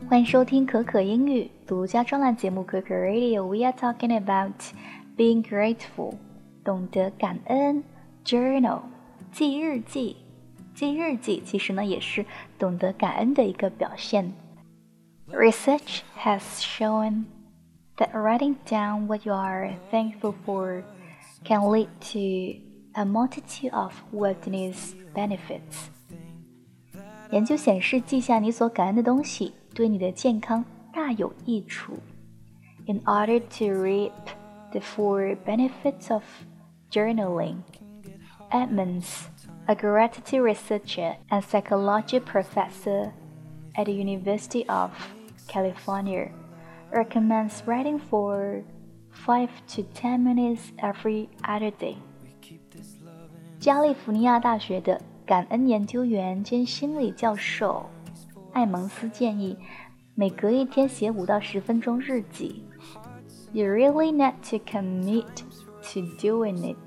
欢迎收听可可英语独家专栏节目可可 Radio。We are talking about being grateful， 懂得感恩。Journal， 记日记。记日记其实呢也是懂得感恩的一个表现。Research has shown that writing down what you are thankful for can lead to a multitude of wellness benefits。研究显示，记下你所感恩的东西对你的健康大有益处。In order to reap the full benefits of journaling, Edmonds, a gratitude researcher and psychology professor at the University of California, recommends writing for 5 to 10 minutes every other day. 加利福尼亚大学的感恩研究员兼心理教授艾蒙斯建议每隔一天写5到10分钟日记。You really need to commit to doing it.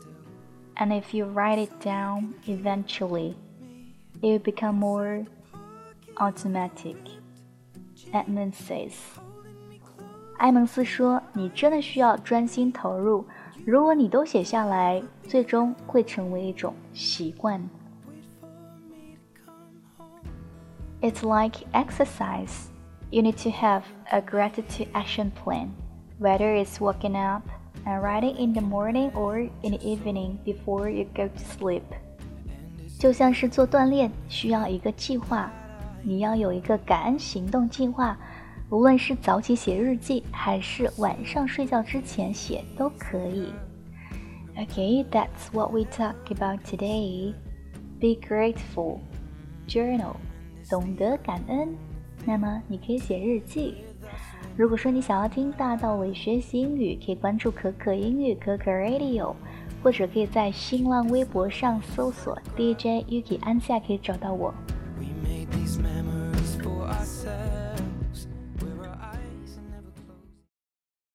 And if you write it down, eventually, it will become more automatic, Edmonds says. 埃蒙斯说，你真的需要专心投入，如果你都写下来，最终会成为一种习惯。It's like exercise. You need to have a gratitude action plan, whether it's waking up and writing in the morning or in the evening before you go to sleep. 就像是做锻炼需要一个计划，你要有一个感恩行动计划，无论是早起写日记还是晚上睡觉之前写都可以。Okay, that's what we talk about today. Be grateful. Journal. 懂得感恩，那么你可以写日记。如果说你想要听大道理学习英语，可以关注可可英语可可 Radio， 或者可以在新浪微博上搜索 DJ Yuki 安夏可以找到我。We made these memories